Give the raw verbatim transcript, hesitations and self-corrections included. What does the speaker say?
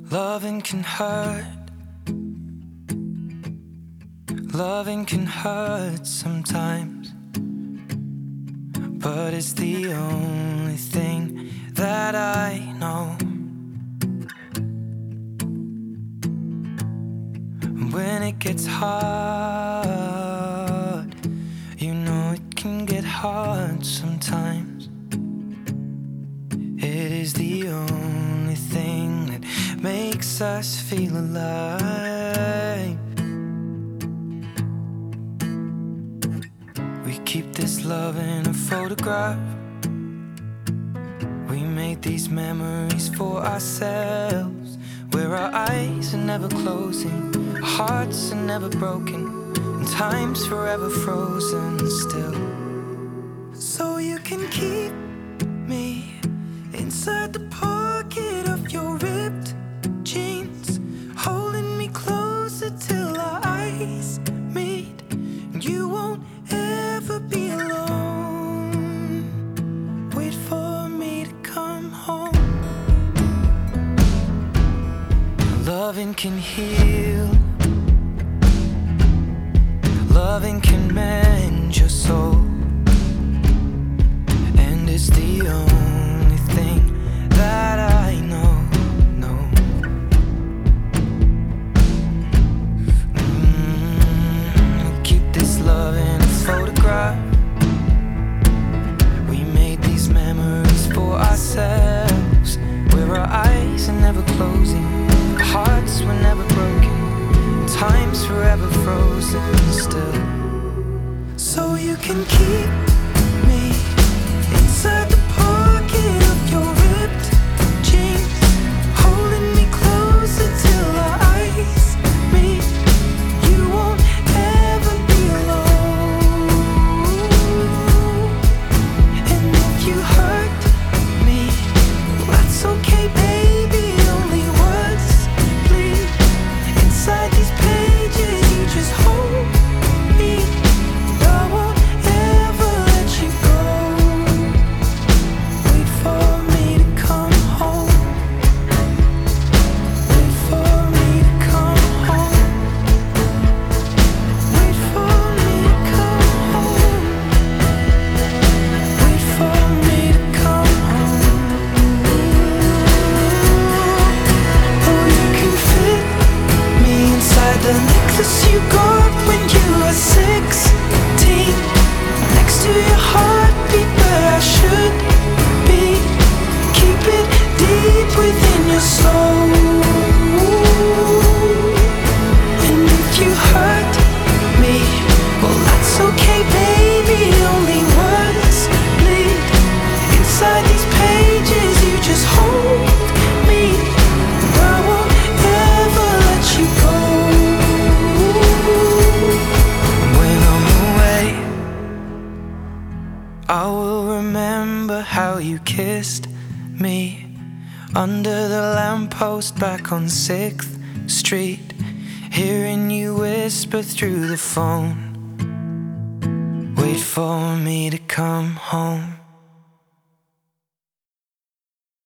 Loving can hurt. Loving can hurt sometimes, but it's the only thing that I know. When it gets hard, you know it can get hard sometimes. It is the only thing that makes us feel alive. We keep this love in a photograph. We made these memories for ourselves, where our eyes are never closing, our hearts are never broken, and time's forever frozen still. So you can keep me inside the pocket of your ripped jeans, holding me closer till our eyes meet, and you won't ever be alone. Wait for me to come home. Loving can heal. Loving can mend your soul, and it's the only thing that I know, know. Mm, keep this love in a photograph. We made these memories for ourselves, where our eyes are never closing, our hearts were never broken, and time's forever frozen still. So you can keep me inside the pocket of your ripped jeans, holding me closer till our eyes meet. You won't ever be alone. And if you hurt me, well, that's okay, baby. Only words bleed inside these pages. You just hold me. I won't ever let you go. Wait for me to come home. Wait for me to come home. Wait for me to come home. Wait for me to come home. Oh, you can fit me inside the necklace you got when you were sixteen, next to your heartbeat where I should be. Keep it deep within your soul. And if you hurt me, well, that's okay, baby. Only words bleed inside these pages. You just hold me, and I won't ever let you go. When I'm away, I will remember how you kissed me under the lamppost back on sixth street, hearing you whisper through the phone, wait for me to come home.